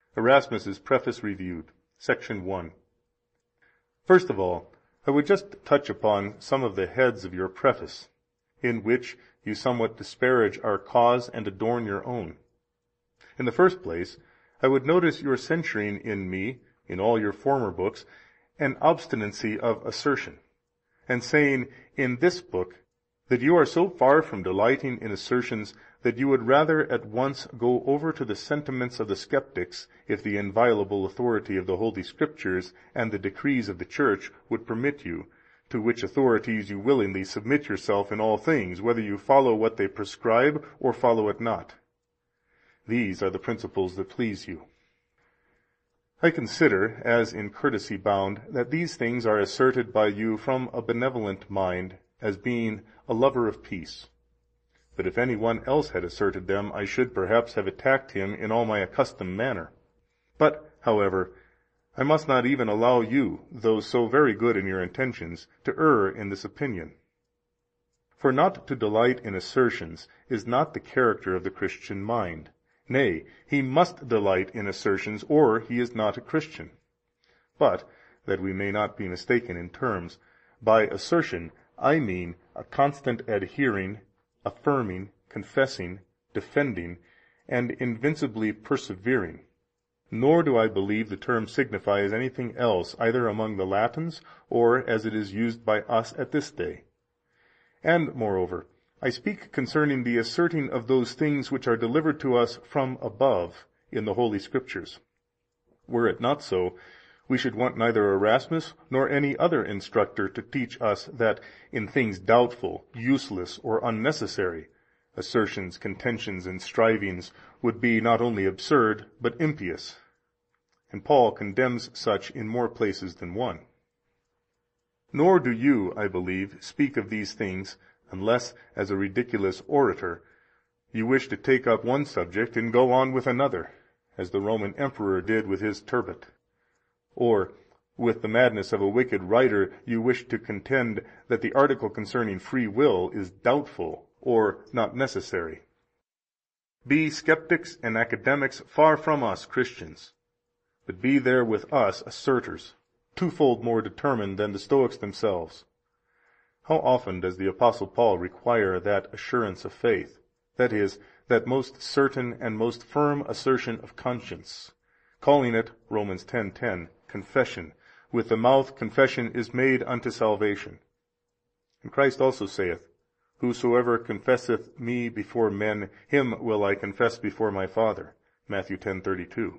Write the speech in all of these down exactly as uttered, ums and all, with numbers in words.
Erasmus's Preface Reviewed, Section one. First of all, I would just touch upon some of the heads of your preface, in which you somewhat disparage our cause and adorn your own. In the first place, I would notice your censuring in me, in all your former books, an obstinacy of assertion, and saying in this book that you are so far from delighting in assertions that you would rather at once go over to the sentiments of the skeptics, if the inviolable authority of the Holy Scriptures and the decrees of the Church would permit you, to which authorities you willingly submit yourself in all things, whether you follow what they prescribe or follow it not. These are the principles that please you. I consider, as in courtesy bound, that these things are asserted by you from a benevolent mind, as being a lover of peace. But if any one else had asserted them, I should perhaps have attacked him in all my accustomed manner. But, however, I must not even allow you, though so very good in your intentions, to err in this opinion. For not to delight in assertions is not the character of the Christian mind. Nay, he must delight in assertions, or he is not a Christian. But, that we may not be mistaken in terms, by assertion I mean a constant adhering, affirming, confessing, defending, and invincibly persevering. Nor do I believe the term signifies anything else, either among the Latins, or as it is used by us at this day. And, moreover, I speak concerning the asserting of those things which are delivered to us from above in the Holy Scriptures. Were it not so, we should want neither Erasmus nor any other instructor to teach us that in things doubtful, useless, or unnecessary, assertions, contentions, and strivings would be not only absurd, but impious. And Paul condemns such in more places than one. Nor do you, I believe, speak of these things, unless, as a ridiculous orator, you wish to take up one subject and go on with another, as the Roman emperor did with his turbot. Or, with the madness of a wicked writer, you wish to contend that the article concerning free will is doubtful or not necessary. Be skeptics and academics far from us Christians, but be there with us asserters, twofold more determined than the Stoics themselves. How often does the Apostle Paul require that assurance of faith, that is, that most certain and most firm assertion of conscience, calling it, Romans ten ten, confession. With the mouth confession is made unto salvation. And Christ also saith, Whosoever confesseth me before men, him will I confess before my Father. Matthew ten thirty-two.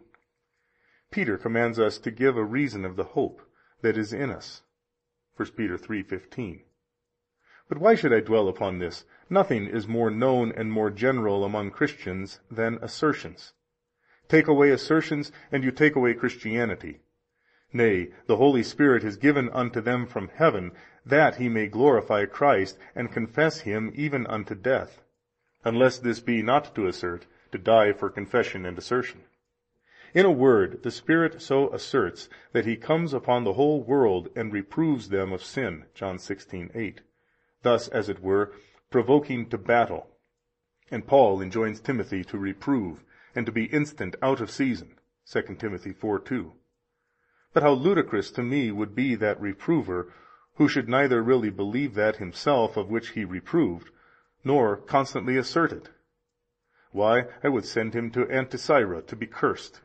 Peter commands us to give a reason of the hope that is in us. First Peter three fifteen. But why should I dwell upon this? Nothing is more known and more general among Christians than assertions. Take away assertions, and you take away Christianity. Nay, the Holy Spirit is given unto them from heaven, that he may glorify Christ, and confess him even unto death, unless this be not to assert, to die for confession and assertion. In a word, the Spirit so asserts that he comes upon the whole world and reproves them of sin, John sixteen eight, thus, as it were, provoking to battle. And Paul enjoins Timothy to reprove, and to be instant out of season, Second Timothy four two. But how ludicrous to me would be that reprover, who should neither really believe that himself of which he reproved, nor constantly assert it. Why, I would send him to Anticyra to be cursed.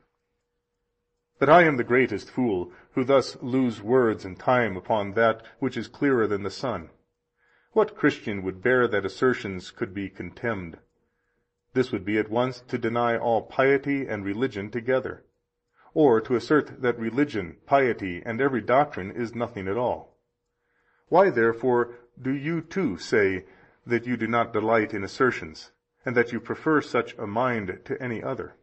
But I am the greatest fool, who thus lose words and time upon that which is clearer than the sun. What Christian would bear that assertions could be contemned? This would be at once to deny all piety and religion together, or to assert that religion, piety, and every doctrine is nothing at all. Why, therefore, do you too say that you do not delight in assertions, and that you prefer such a mind to any other?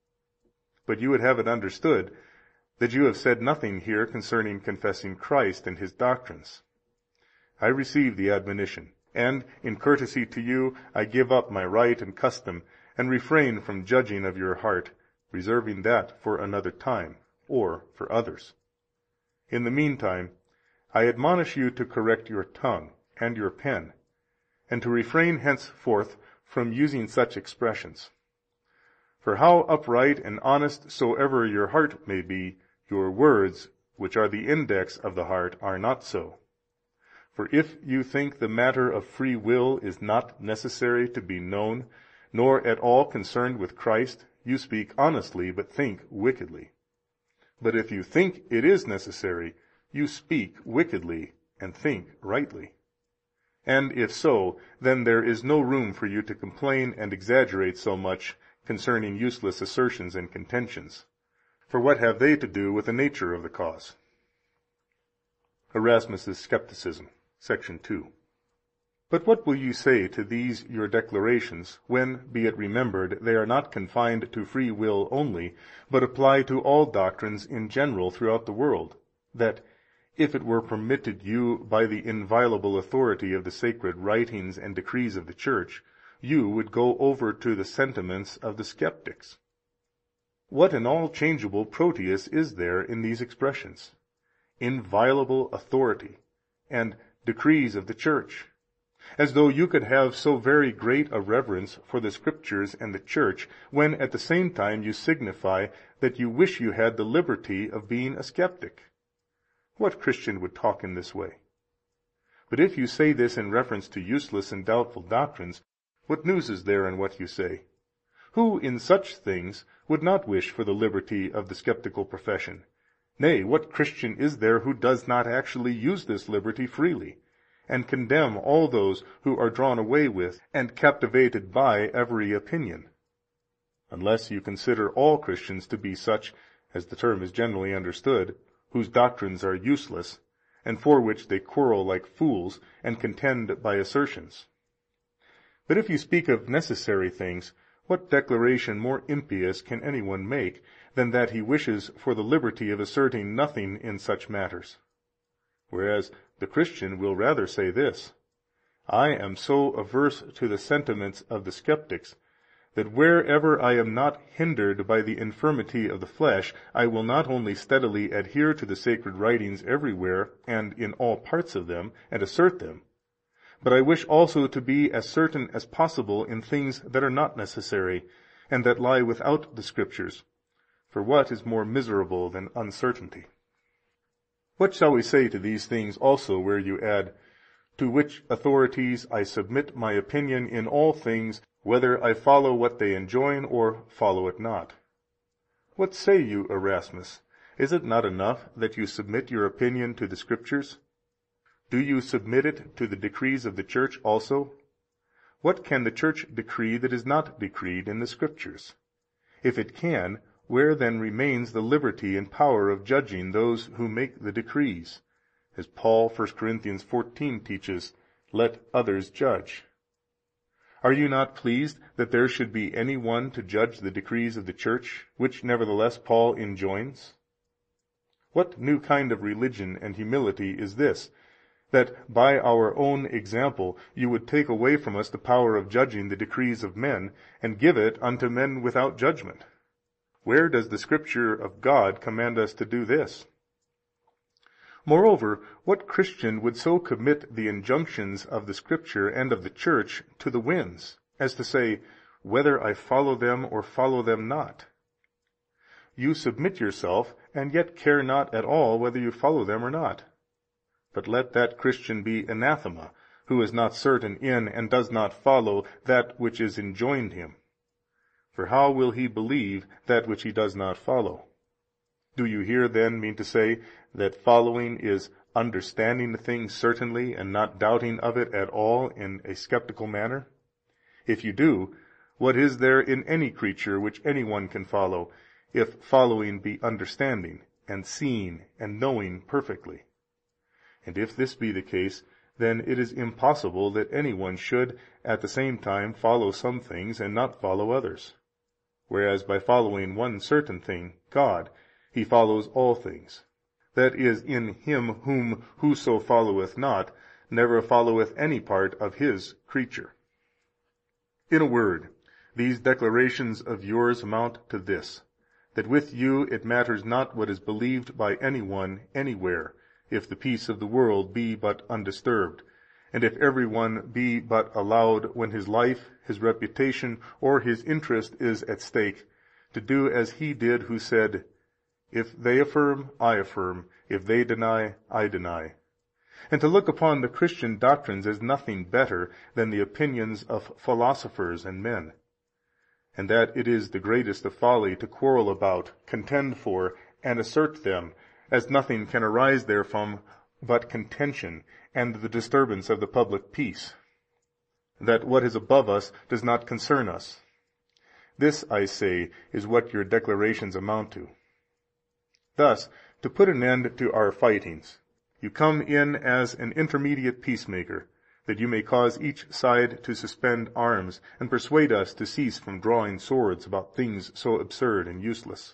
But you would have it understood that you have said nothing here concerning confessing Christ and his doctrines. I receive the admonition, and, in courtesy to you, I give up my right and custom, and refrain from judging of your heart, reserving that for another time, or for others. In the meantime, I admonish you to correct your tongue and your pen, and to refrain henceforth from using such expressions. For how upright and honest soever your heart may be, your words, which are the index of the heart, are not so. For if you think the matter of free will is not necessary to be known, nor at all concerned with Christ, you speak honestly, but think wickedly. But if you think it is necessary, you speak wickedly, and think rightly. And if so, then there is no room for you to complain and exaggerate so much concerning useless assertions and contentions. For what have they to do with the nature of the cause? Erasmus's Skepticism, Section two. But what will you say to these your declarations, when, be it remembered, they are not confined to free will only, but apply to all doctrines in general throughout the world, that, if it were permitted you by the inviolable authority of the sacred writings and decrees of the Church, you would go over to the sentiments of the skeptics? What an all changeable Proteus is there in these expressions, inviolable authority, and decrees of the Church, as though you could have so very great a reverence for the Scriptures and the Church, when at the same time you signify that you wish you had the liberty of being a skeptic. What Christian would talk in this way? But if you say this in reference to useless and doubtful doctrines, what news is there in what you say? Who in such things would not wish for the liberty of the skeptical profession? Nay, what Christian is there who does not actually use this liberty freely, and condemn all those who are drawn away with and captivated by every opinion? Unless you consider all Christians to be such, as the term is generally understood, whose doctrines are useless, and for which they quarrel like fools, and contend by assertions. But if you speak of necessary things, what declaration more impious can any one make, than that he wishes for the liberty of asserting nothing in such matters? Whereas the Christian will rather say this: I am so averse to the sentiments of the skeptics, that wherever I am not hindered by the infirmity of the flesh, I will not only steadily adhere to the sacred writings everywhere and in all parts of them, and assert them, but I wish also to be as certain as possible in things that are not necessary, and that lie without the Scriptures. For what is more miserable than uncertainty? What shall we say to these things also, where you add, to which authorities I submit my opinion in all things, whether I follow what they enjoin or follow it not? What say you, Erasmus? Is it not enough that you submit your opinion to the Scriptures? Do you submit it to the decrees of the Church also? What can the Church decree that is not decreed in the Scriptures? If it can, where then remains the liberty and power of judging those who make the decrees? As Paul, First Corinthians fourteen teaches, let others judge. Are you not pleased that there should be any one to judge the decrees of the Church, which nevertheless Paul enjoins? What new kind of religion and humility is this, that by our own example you would take away from us the power of judging the decrees of men, and give it unto men without judgment? Where does the Scripture of God command us to do this? Moreover, what Christian would so commit the injunctions of the Scripture and of the Church to the winds, as to say, whether I follow them or follow them not? You submit yourself, and yet care not at all whether you follow them or not. But let that Christian be anathema, who is not certain in and does not follow that which is enjoined him. For how will he believe that which he does not follow? Do you here then mean to say that following is understanding the thing certainly, and not doubting of it at all in a skeptical manner? If you do, what is there in any creature which any one can follow, if following be understanding, and seeing, and knowing perfectly? And if this be the case, then it is impossible that any one should at the same time follow some things and not follow others. Whereas by following one certain thing, God, he follows all things. That is, in him whom whoso followeth not never followeth any part of his creature. In a word, these declarations of yours amount to this, that with you it matters not what is believed by any one anywhere, if the peace of the world be but undisturbed, and if every one be but allowed, when his life, his reputation, or his interest is at stake, to do as he did who said, If they affirm, I affirm. If they deny, I deny. And to look upon the Christian doctrines as nothing better than the opinions of philosophers and men, and that it is the greatest of folly to quarrel about, contend for, and assert them, as nothing can arise therefrom but contention and the disturbance of the public peace, that what is above us does not concern us. This, I say, is what your declarations amount to. Thus, to put an end to our fightings, you come in as an intermediate peacemaker, that you may cause each side to suspend arms, and persuade us to cease from drawing swords about things so absurd and useless.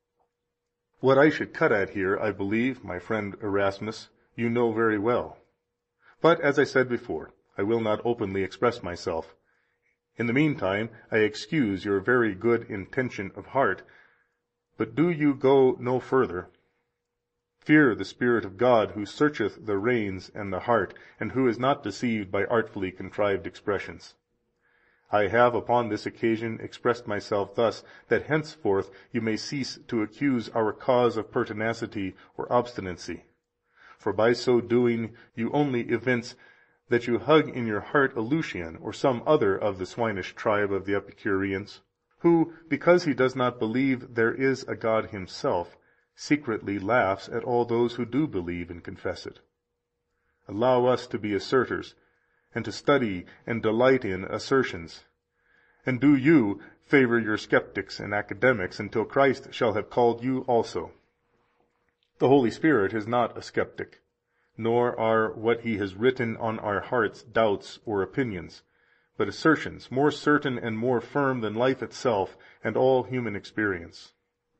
What I should cut at here, I believe, my friend Erasmus, you know very well. But, as I said before, I will not openly express myself. In the meantime, I excuse your very good intention of heart, but do you go no further. Fear the Spirit of God, who searcheth the reins and the heart, and who is not deceived by artfully contrived expressions. I have upon this occasion expressed myself thus, that henceforth you may cease to accuse our cause of pertinacity or obstinacy. For by so doing you only evince that you hug in your heart a Lucian, or some other of the swinish tribe of the Epicureans, who, because he does not believe there is a God himself, secretly laughs at all those who do believe and confess it. Allow us to be asserters, and to study and delight in assertions. And do you favor your skeptics and academics until Christ shall have called you also. The Holy Spirit is not a skeptic, nor are what he has written on our hearts doubts or opinions, but assertions more certain and more firm than life itself and all human experience.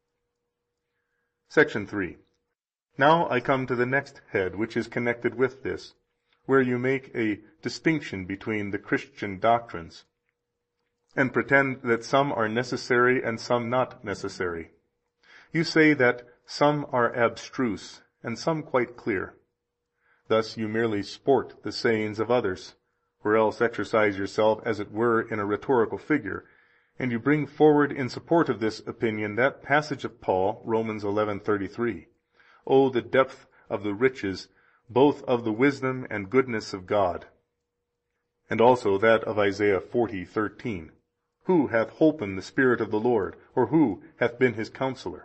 Section three. Now I come to the next head, which is connected with this, where you make a distinction between the Christian doctrines, and pretend that some are necessary and some not necessary. You say that some are abstruse and some quite clear. Thus you merely sport the sayings of others, or else exercise yourself, as it were, in a rhetorical figure, and you bring forward in support of this opinion that passage of Paul, Romans eleven thirty-three, O the depth of the riches, both of the wisdom and goodness of God, and also that of Isaiah forty thirteen, Who hath holpen the Spirit of the Lord, or who hath been his counselor?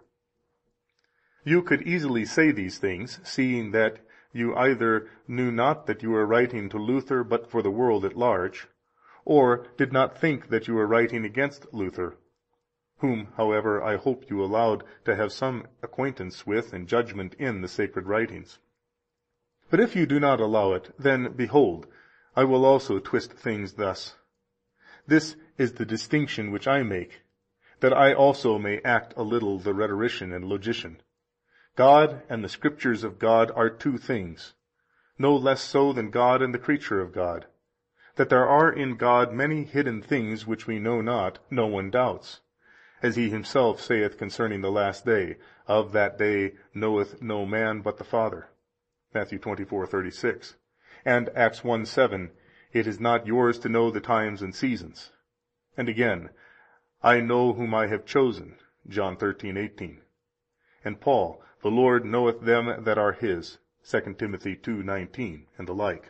You could easily say these things, seeing that you either knew not that you were writing to Luther but for the world at large, or did not think that you were writing against Luther, whom, however, I hope you allowed to have some acquaintance with and judgment in the sacred writings. But if you do not allow it, then, behold, I will also twist things thus. This is the distinction which I make, that I also may act a little the rhetorician and logician. God and the Scriptures of God are two things, no less so than God and the creature of God. That there are in God many hidden things which we know not, no one doubts, as he himself saith concerning the last day, Of that day knoweth no man but the Father, Matthew twenty-four thirty-six, and Acts one seven, It is not yours to know the times and seasons. And again, I know whom I have chosen, John thirteen eighteen. And Paul, The Lord knoweth them that are his, Second Timothy two nineteen, and the like.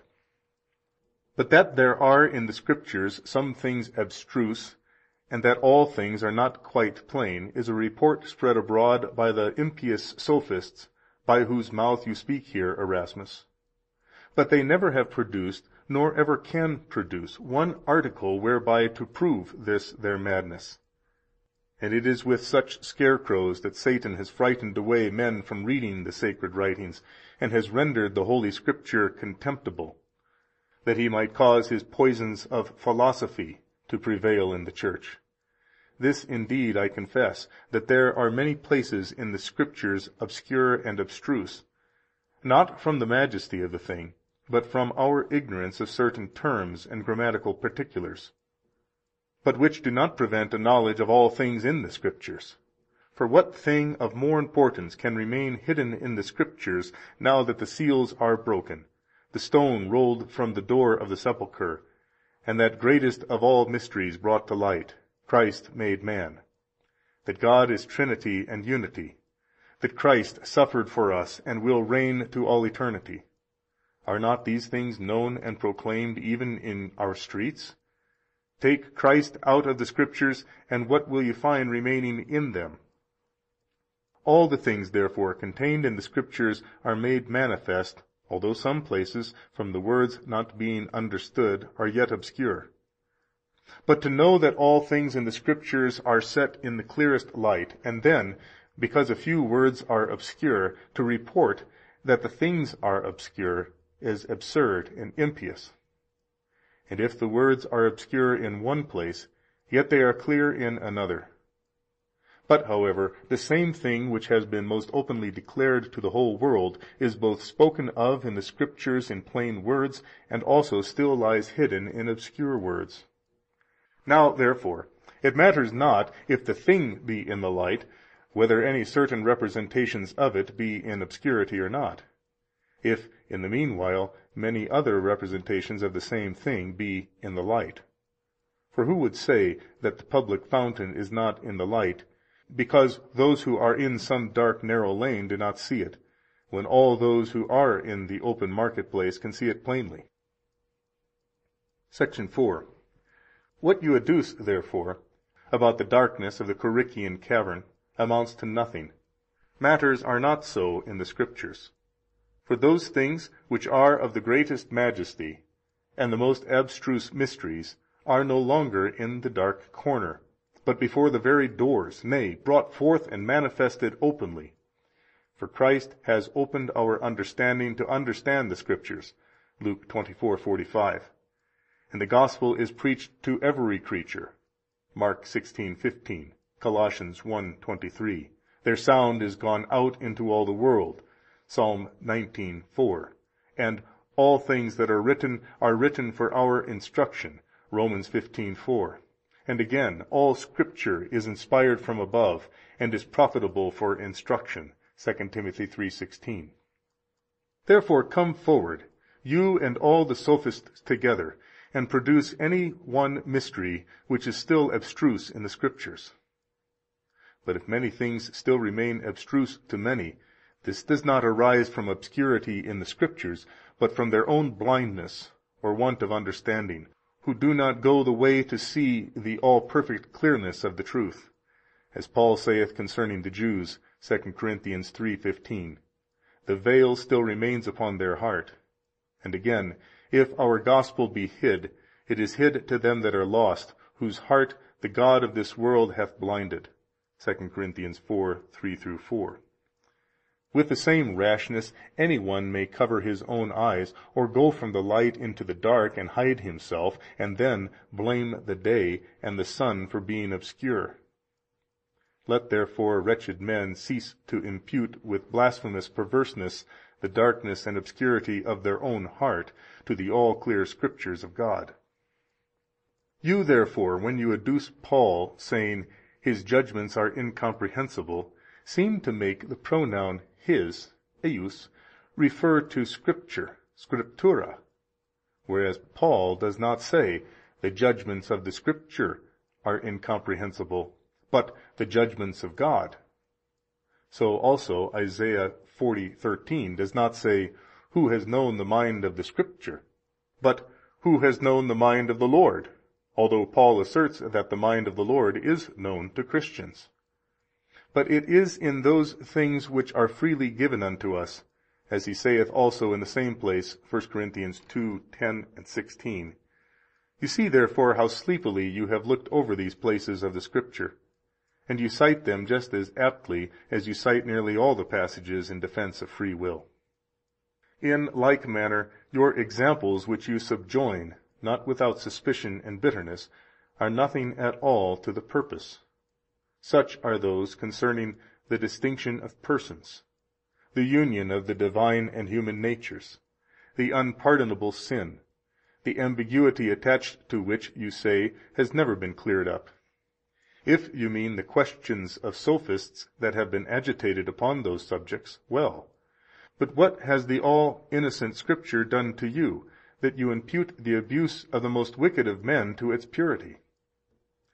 But that there are in the Scriptures some things abstruse, and that all things are not quite plain, is a report spread abroad by the impious sophists, by whose mouth you speak here, Erasmus. But they never have produced, nor ever can produce, one article whereby to prove this their madness. And it is with such scarecrows that Satan has frightened away men from reading the sacred writings, and has rendered the Holy Scripture contemptible, that he might cause his poisons of philosophy to prevail in the church. This indeed I confess, that there are many places in the Scriptures obscure and abstruse, not from the majesty of the thing, but from our ignorance of certain terms and grammatical particulars, but which do not prevent a knowledge of all things in the Scriptures. For what thing of more importance can remain hidden in the Scriptures now that the seals are broken, the stone rolled from the door of the sepulchre, and that greatest of all mysteries brought to light, Christ made man? that God is Trinity and unity, that Christ suffered for us and will reign to all eternity. Are not these things known and proclaimed even in our streets? Take Christ out of the Scriptures, and what will you find remaining in them? All the things, therefore, contained in the Scriptures are made manifest, although some places, from the words not being understood, are yet obscure. But to know that all things in the Scriptures are set in the clearest light, and then, because a few words are obscure, to report that the things are obscure, is absurd and impious. And if the words are obscure in one place, yet they are clear in another. But, however, the same thing which has been most openly declared to the whole world is both spoken of in the Scriptures in plain words, and also still lies hidden in obscure words. Now, therefore, it matters not if the thing be in the light, whether any certain representations of it be in obscurity or not, if in the meanwhile many other representations of the same thing be in the light. For who would say that the public fountain is not in the light, because those who are in some dark narrow lane do not see it, when all those who are in the open marketplace can see it plainly? Section four. What you adduce, therefore, about the darkness of the Corichian cavern amounts to nothing. Matters are not so in the Scriptures. For those things which are of the greatest majesty and the most abstruse mysteries are no longer in the dark corner, but before the very doors, nay, brought forth and manifested openly. For Christ has opened our understanding to understand the Scriptures, Luke twenty-four forty-five. And the gospel is preached to every creature, Mark sixteen fifteen, Colossians one twenty-three. Their sound is gone out into all the world, Psalm nineteen four. And all things that are written are written for our instruction, Romans fifteen four. And again, all Scripture is inspired from above, and is profitable for instruction, Second Timothy three sixteen. Therefore come forward, you and all the sophists together, and produce any one mystery which is still abstruse in the Scriptures. But if many things still remain abstruse to many, this does not arise from obscurity in the Scriptures, but from their own blindness or want of understanding, who do not go the way to see the all-perfect clearness of the truth, as Paul saith concerning the Jews, Second Corinthians three fifteen, the veil still remains upon their heart. And again, if our gospel be hid, it is hid to them that are lost, whose heart the God of this world hath blinded, Second Corinthians four three through four. With the same rashness any one may cover his own eyes, or go from the light into the dark and hide himself, and then blame the day and the sun for being obscure. Let therefore wretched men cease to impute with blasphemous perverseness the darkness and obscurity of their own heart to the all-clear Scriptures of God. You therefore, when you adduce Paul, saying, his judgments are incomprehensible, seem to make the pronoun his, eius, refer to Scripture, scriptura, whereas Paul does not say the judgments of the Scripture are incomprehensible, but the judgments of God. So also Isaiah forty thirteen does not say, who has known the mind of the Scripture, but who has known the mind of the Lord, although Paul asserts that the mind of the Lord is known to Christians. But it is in those things which are freely given unto us, as he saith also in the same place, First Corinthians two ten and sixteen. You see therefore how sleepily you have looked over these places of the Scripture, and you cite them just as aptly as you cite nearly all the passages in defense of free will. In like manner, your examples which you subjoin, not without suspicion and bitterness, are nothing at all to the purpose. Such are those concerning the distinction of persons, the union of the divine and human natures, the unpardonable sin, the ambiguity attached to which, you say, has never been cleared up. If you mean the questions of sophists that have been agitated upon those subjects, well. But what has the all-innocent Scripture done to you, that you impute the abuse of the most wicked of men to its purity?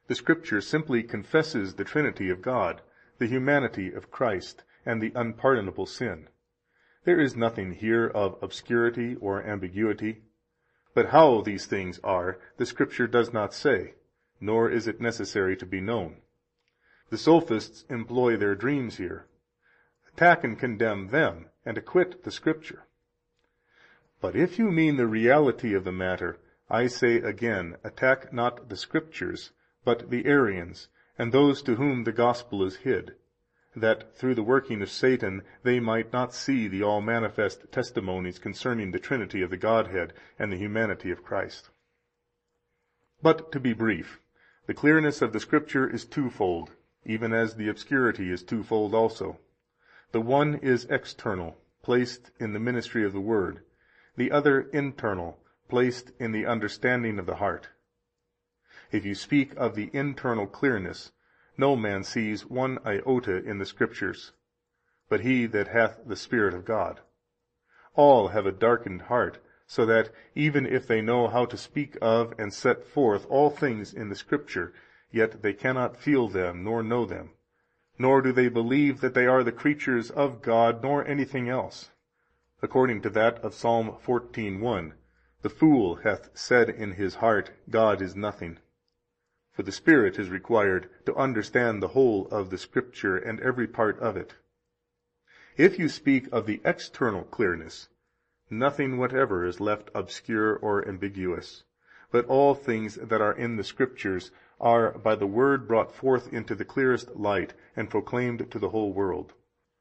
The Scripture simply confesses the Trinity of God, the humanity of Christ, and the unpardonable sin. There is nothing here of obscurity or ambiguity. But how these things are, the Scripture does not say, nor is it necessary to be known. The sophists employ their dreams here. Attack and condemn them, and acquit the Scripture. But if you mean the reality of the matter, I say again, attack not the Scriptures, but the Arians, and those to whom the gospel is hid, that through the working of Satan they might not see the all manifest testimonies concerning the Trinity of the Godhead and the humanity of Christ. But to be brief, the clearness of the Scripture is twofold, even as the obscurity is twofold also. The one is external, placed in the ministry of the Word; the other internal, placed in the understanding of the heart. If you speak of the internal clearness, no man sees one iota in the Scriptures, but he that hath the Spirit of God. All have a darkened heart, so that, even if they know how to speak of and set forth all things in the Scripture, yet they cannot feel them nor know them, nor do they believe that they are the creatures of God, nor anything else. According to that of Psalm fourteen one, the fool hath said in his heart, God is nothing. For the Spirit is required to understand the whole of the Scripture and every part of it. If you speak of the external clearness, nothing whatever is left obscure or ambiguous, but all things that are in the Scriptures are by the Word brought forth into the clearest light and proclaimed to the whole world.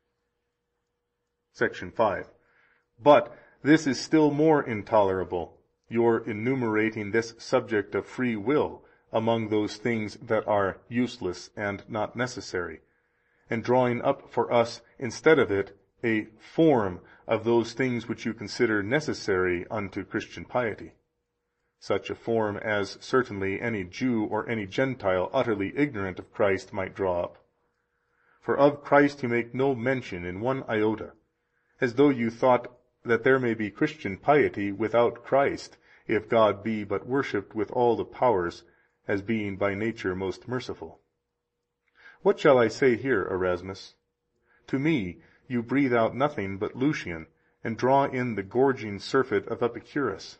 Section five. But this is still more intolerable, your enumerating this subject of free will among those things that are useless and not necessary, and drawing up for us instead of it a form of those things which you consider necessary unto Christian piety, such a form as certainly any Jew or any Gentile utterly ignorant of Christ might draw up. For of Christ you make no mention in one iota, as though you thought that there may be Christian piety without Christ, if God be but worshipped with all the powers, as being by nature most merciful. What shall I say here, Erasmus? To me you breathe out nothing but Lucian, and draw in the gorging surfeit of Epicurus.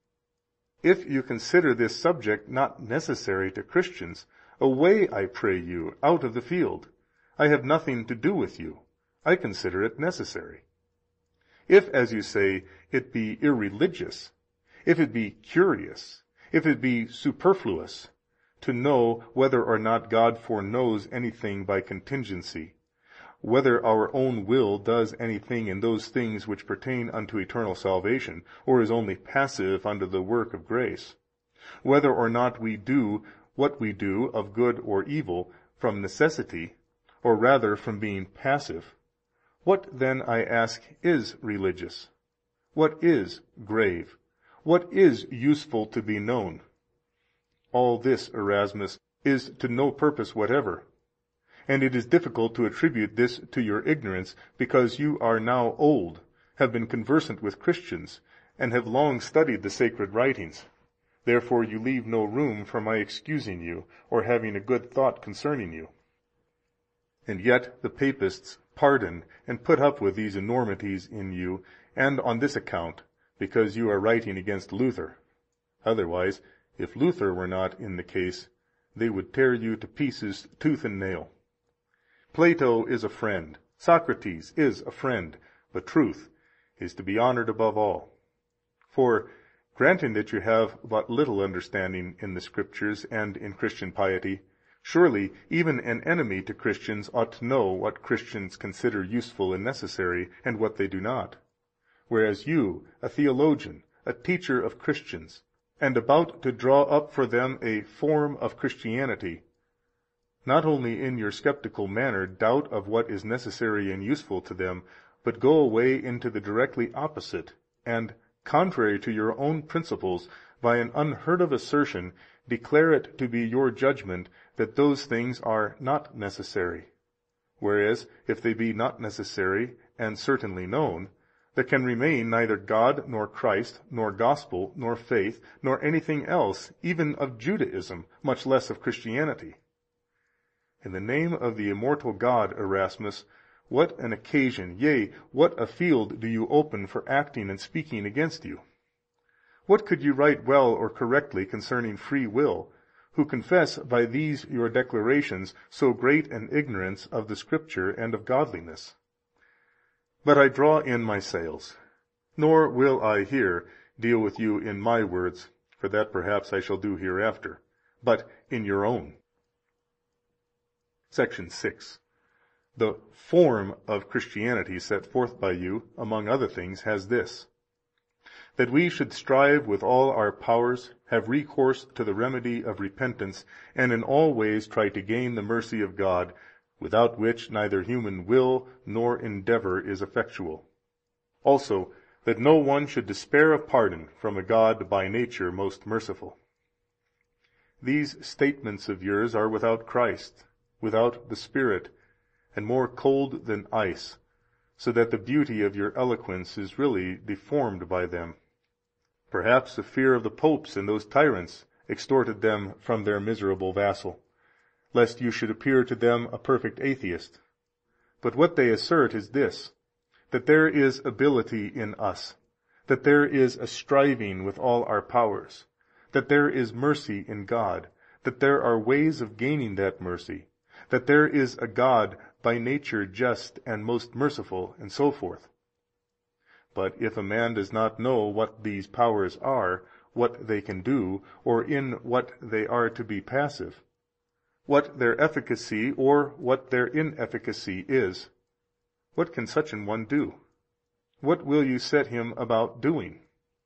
If you consider this subject not necessary to Christians, away, I pray you, out of the field. I have nothing to do with you. I consider it necessary. If, as you say, it be irreligious, if it be curious, if it be superfluous, to know whether or not God foreknows anything by contingency, whether our own will does anything in those things which pertain unto eternal salvation, or is only passive unto the work of grace, whether or not we do what we do of good or evil from necessity, or rather from being passive, what then, I ask, is religious? What is grave? What is useful to be known? All this, Erasmus, is to no purpose whatever, and it is difficult to attribute this to your ignorance, because you are now old, have been conversant with Christians, and have long studied the sacred writings. Therefore you leave no room for my excusing you, or having a good thought concerning you. And yet the papists pardon and put up with these enormities in you, and on this account, because you are writing against Luther. Otherwise, if Luther were not in the case, they would tear you to pieces tooth and nail. Plato is a friend, Socrates is a friend, but truth is to be honored above all. For, granting that you have but little understanding in the Scriptures and in Christian piety, surely even an enemy to Christians ought to know what Christians consider useful and necessary, and what they do not. Whereas you, a theologian, a teacher of Christians, and about to draw up for them a form of Christianity, not only in your skeptical manner doubt of what is necessary and useful to them, but go away into the directly opposite, and, contrary to your own principles, by an unheard of assertion, declare it to be your judgment that those things are not necessary. Whereas, if they be not necessary and certainly known, there can remain neither God, nor Christ, nor gospel, nor faith, nor anything else, even of Judaism, much less of Christianity. In the name of the immortal God, Erasmus, what an occasion, yea, what a field do you open for acting and speaking against you? What could you write well or correctly concerning free will, who confess by these your declarations so great an ignorance of the Scripture and of godliness? But I draw in my sails, nor will I here deal with you in my words, for that perhaps I shall do hereafter, but in your own. Section six. The form of Christianity set forth by you, among other things, has this: that we should strive with all our powers, have recourse to the remedy of repentance, and in all ways try to gain the mercy of God, without which neither human will nor endeavor is effectual. Also, that no one should despair of pardon from a God by nature most merciful. These statements of yours are without Christ, without the Spirit, and more cold than ice, so that the beauty of your eloquence is really deformed by them. Perhaps a fear of the popes and those tyrants extorted them from their miserable vassal, lest you should appear to them a perfect atheist. But what they assert is this, that there is ability in us, that there is a striving with all our powers, that there is mercy in God, that there are ways of gaining that mercy, that there is a God by nature just and most merciful, and so forth. But if a man does not know what these powers are, what they can do, or in what they are to be passive, what their efficacy or what their inefficacy is, what can such an one do? What will you set him about doing?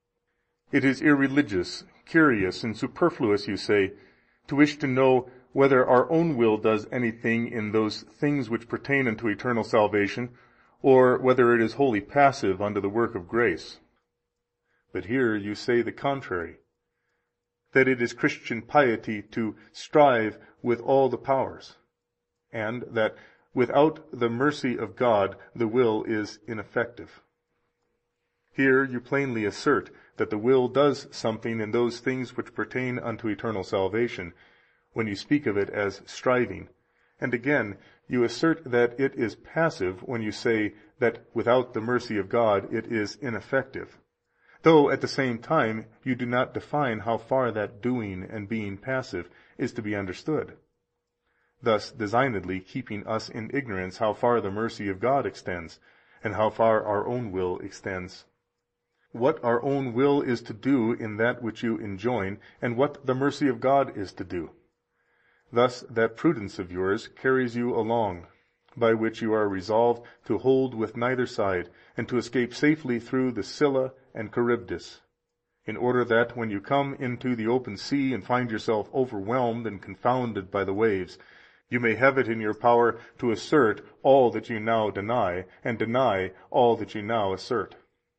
It is irreligious, curious, and superfluous, you say, to wish to know whether our own will does anything in those things which pertain unto eternal salvation, or whether it is wholly passive unto the work of grace. But here you say the contrary, that it is Christian piety to strive with all the powers, and that without the mercy of God the will is ineffective. Here you plainly assert that the will does something in those things which pertain unto eternal salvation, when you speak of it as striving, and again you assert that it is passive when you say that without the mercy of God it is ineffective, though at the same time you do not define how far that doing and being passive is to be understood, thus designedly keeping us in ignorance how far the mercy of God extends, and how far our own will extends, what our own will is to do in that which you enjoin, and what the mercy of God is to do. Thus that prudence of yours carries you along, by which you are resolved to hold with neither side, and to escape safely through the Scylla and Charybdis, in order that when you come into the open sea and find yourself overwhelmed and confounded by the waves, you may have it in your power to assert all that you now deny, and deny all that you now assert.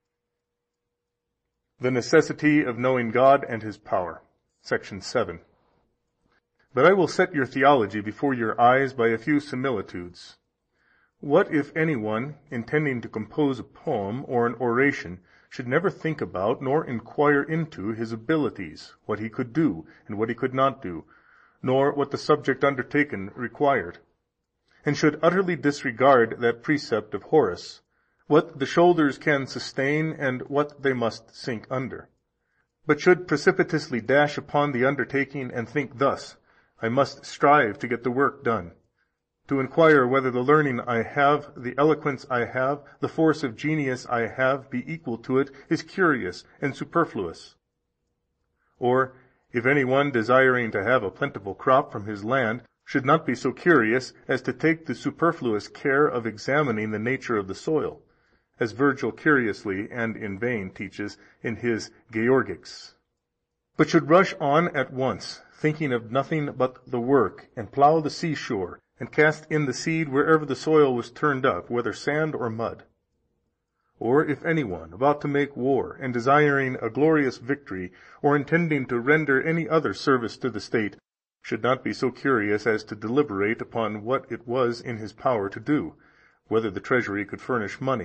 The necessity of knowing God and His power. Section seven. But I will set your theology before your eyes by a few similitudes. What if any one, intending to compose a poem or an oration, should never think about nor inquire into his abilities, what he could do and what he could not do, nor what the subject undertaken required, and should utterly disregard that precept of Horace, what the shoulders can sustain and what they must sink under, but should precipitously dash upon the undertaking and think thus: I must strive to get the work done. To inquire whether the learning I have, the eloquence I have, the force of genius I have be equal to it, is curious and superfluous. Or, if any one desiring to have a plentiful crop from his land should not be so curious as to take the superfluous care of examining the nature of the soil, as Virgil curiously and in vain teaches in his Georgics, but should rush on at once, thinking of nothing but the work, and plough the seashore, and cast in the seed wherever the soil was turned up, whether sand or mud. Or if any one, about to make war, and desiring a glorious victory, or intending to render any other service to the state, should not be so curious as to deliberate upon what it was in his power to do, whether the treasury could furnish money,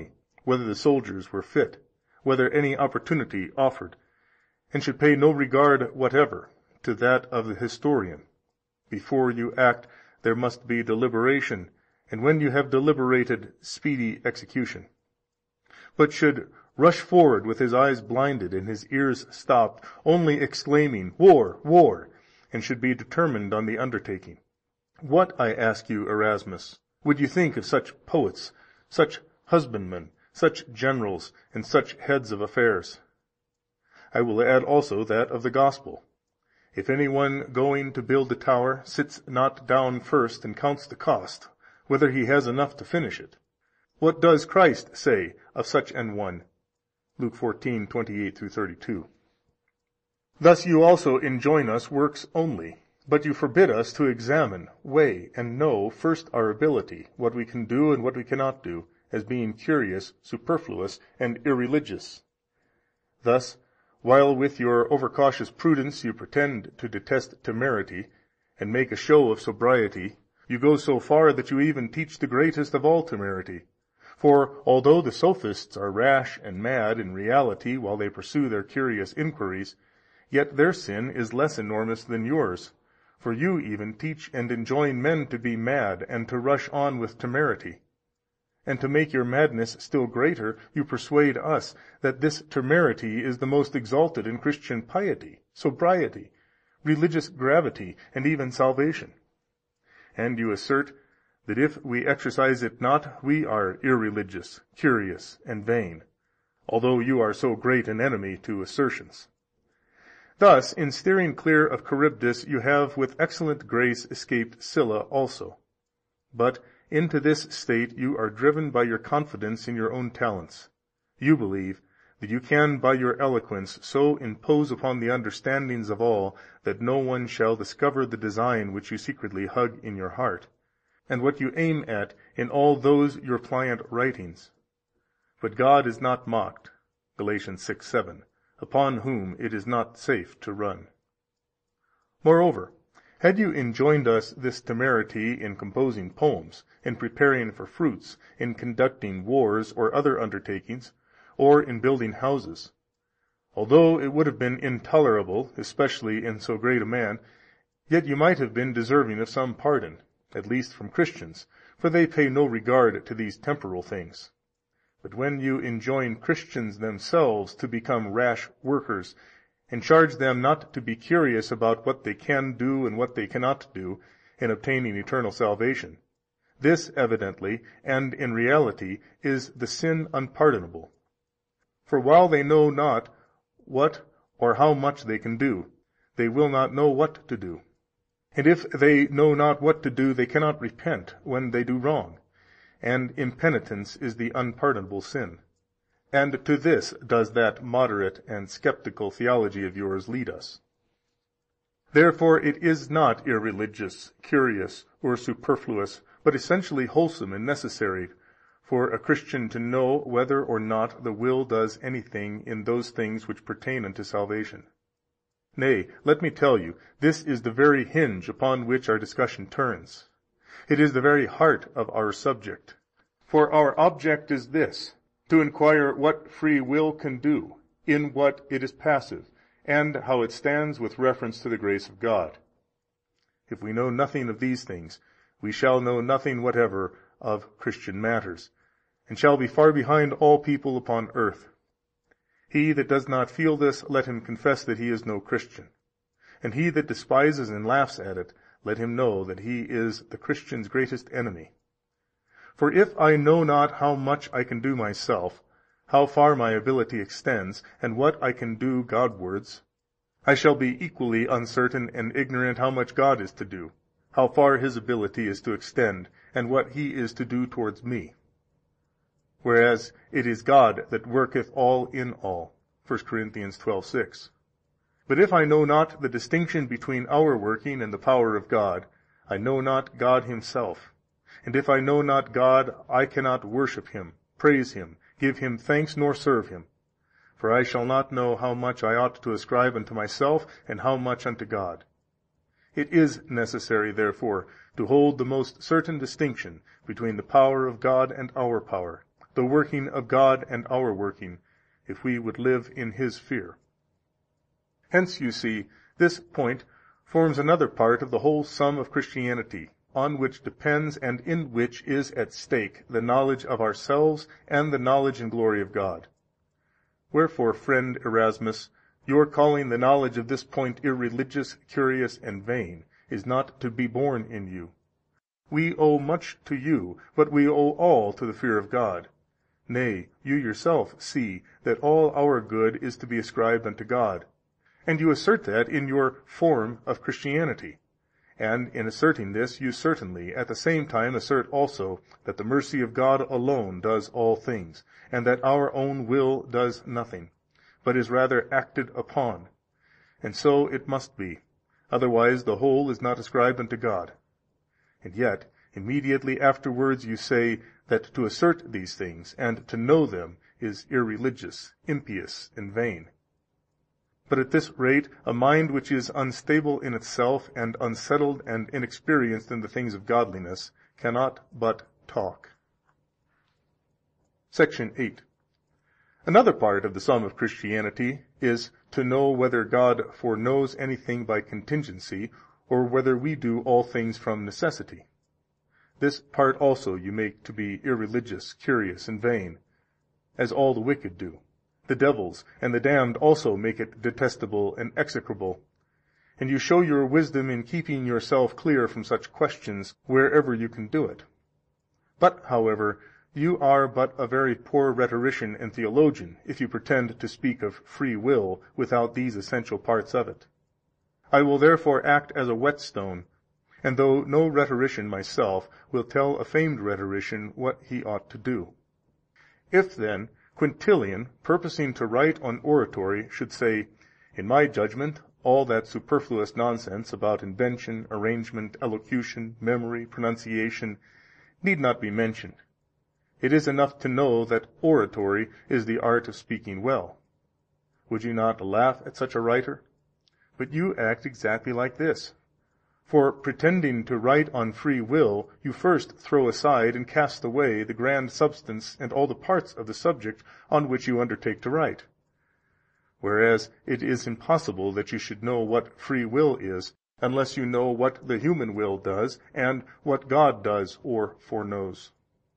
whether the soldiers were fit, whether any opportunity offered, and should pay no regard whatever to that of the historian. Before you act, there must be deliberation, and when you have deliberated, speedy execution. But should rush forward with his eyes blinded and his ears stopped, only exclaiming, War, war, and should be determined on the undertaking. What, I ask you, Erasmus, would you think of such poets, such husbandmen, such generals, and such heads of affairs? I will add also that of the gospel. If any one going to build a tower sits not down first and counts the cost, whether he has enough to finish it, what does Christ say of such an one? Luke fourteen, twenty-eight through thirty-two. Thus you also enjoin us works only, but you forbid us to examine, weigh, and know first our ability, what we can do and what we cannot do, as being curious, superfluous, and irreligious. Thus, while with your overcautious prudence you pretend to detest temerity, and make a show of sobriety, you go so far that you even teach the greatest of all temerity. For although the sophists are rash and mad in reality while they pursue their curious inquiries, yet their sin is less enormous than yours. For you even teach and enjoin men to be mad, and to rush on with temerity. And to make your madness still greater, you persuade us that this temerity is the most exalted in Christian piety, sobriety, religious gravity, and even salvation. And you assert that if we exercise it not, we are irreligious, curious, and vain, although you are so great an enemy to assertions. Thus, in steering clear of Charybdis, you have with excellent grace escaped Scylla also. But into this state you are driven by your confidence in your own talents. You believe that you can by your eloquence so impose upon the understandings of all that no one shall discover the design which you secretly hug in your heart, and what you aim at in all those your pliant writings. But God is not mocked, Galatians six seven, upon whom it is not safe to run. Moreover, had you enjoined us this temerity in composing poems, in preparing for fruits, in conducting wars or other undertakings, or in building houses, although it would have been intolerable, especially in so great a man, yet you might have been deserving of some pardon, at least from Christians, for they pay no regard to these temporal things. But when you enjoin Christians themselves to become rash workers, and charge them not to be curious about what they can do and what they cannot do in obtaining eternal salvation, this evidently and in reality is the sin unpardonable. For while they know not what or how much they can do, they will not know what to do. And if they know not what to do, they cannot repent when they do wrong, and impenitence is the unpardonable sin. And to this does that moderate and skeptical theology of yours lead us. Therefore it is not irreligious, curious, or superfluous, but essentially wholesome and necessary for a Christian to know whether or not the will does anything in those things which pertain unto salvation. Nay, let me tell you, this is the very hinge upon which our discussion turns. It is the very heart of our subject. For our object is this, to inquire what free will can do, in what it is passive, and how it stands with reference to the grace of God. If we know nothing of these things, we shall know nothing whatever of Christian matters, and shall be far behind all people upon earth. He that does not feel this, let him confess that he is no Christian. And he that despises and laughs at it, let him know that he is the Christian's greatest enemy. For if I know not how much I can do myself, how far my ability extends, and what I can do Godwards, I shall be equally uncertain and ignorant how much God is to do, how far his ability is to extend, and what he is to do towards me. Whereas it is God that worketh all in all, First Corinthians twelve six. But if I know not the distinction between our working and the power of God, I know not God himself. And if I know not God, I cannot worship him, praise him, give him thanks, nor serve him. For I shall not know how much I ought to ascribe unto myself, and how much unto God. It is necessary, therefore, to hold the most certain distinction between the power of God and our power, the working of God and our working, if we would live in His fear. Hence, you see, this point forms another part of the whole sum of Christianity, on which depends and in which is at stake the knowledge of ourselves and the knowledge and glory of God. Wherefore, friend Erasmus, your calling the knowledge of this point irreligious, curious, and vain is not to be borne in you. We owe much to you, but we owe all to the fear of God. Nay, you yourself see that all our good is to be ascribed unto God, and you assert that in your form of Christianity. And in asserting this, you certainly at the same time assert also that the mercy of God alone does all things, and that our own will does nothing, but is rather acted upon. And so it must be, otherwise the whole is not ascribed unto God. And yet, immediately afterwards you say that to assert these things and to know them is irreligious, impious, and vain. But at this rate, a mind which is unstable in itself and unsettled and inexperienced in the things of godliness cannot but talk. Section eight. Another part of the sum of Christianity is to know whether God foreknows anything by contingency, or whether we do all things from necessity. This part also you make to be irreligious, curious, and vain, as all the wicked do. The devils and the damned also make it detestable and execrable. And you show your wisdom in keeping yourself clear from such questions wherever you can do it. But, however, you are but a very poor rhetorician and theologian if you pretend to speak of free will without these essential parts of it. I will therefore act as a whetstone, and though no rhetorician myself, will tell a famed rhetorician what he ought to do. If, then, Quintilian, purposing to write on oratory, should say, in my judgment, all that superfluous nonsense about invention, arrangement, elocution, memory, pronunciation, need not be mentioned. It is enough to know that oratory is the art of speaking well. Would you not laugh at such a writer? But you act exactly like this. For pretending to write on free will, you first throw aside and cast away the grand substance and all the parts of the subject on which you undertake to write. Whereas it is impossible that you should know what free will is, unless you know what the human will does, and what God does or foreknows.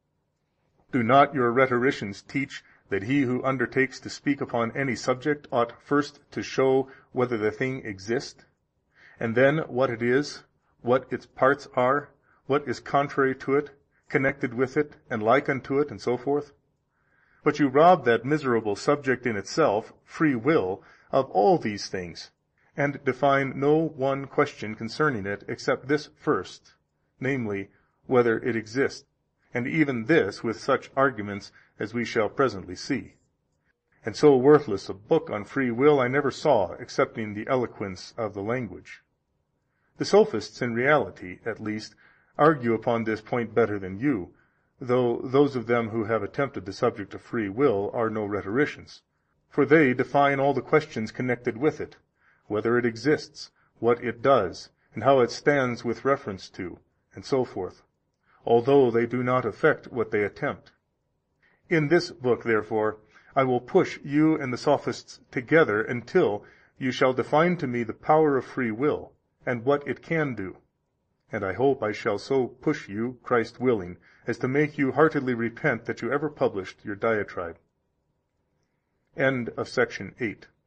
Do not your rhetoricians teach that he who undertakes to speak upon any subject ought first to show whether the thing exist, and then what it is, what its parts are, what is contrary to it, connected with it, and like unto it, and so forth? But you rob that miserable subject in itself, free will, of all these things, and define no one question concerning it except this first, namely, whether it exists, and even this with such arguments as we shall presently see. And so worthless a book on free will I never saw, excepting the eloquence of the language. The sophists, in reality, at least, argue upon this point better than you, though those of them who have attempted the subject of free will are no rhetoricians, for they define all the questions connected with it, whether it exists, what it does, and how it stands with reference to, and so forth, although they do not effect what they attempt. In this book, therefore, I will push you and the sophists together until you shall define to me the power of free will, and what it can do. And I hope I shall so push you, Christ willing, as to make you heartily repent that you ever published your diatribe. End of section eight.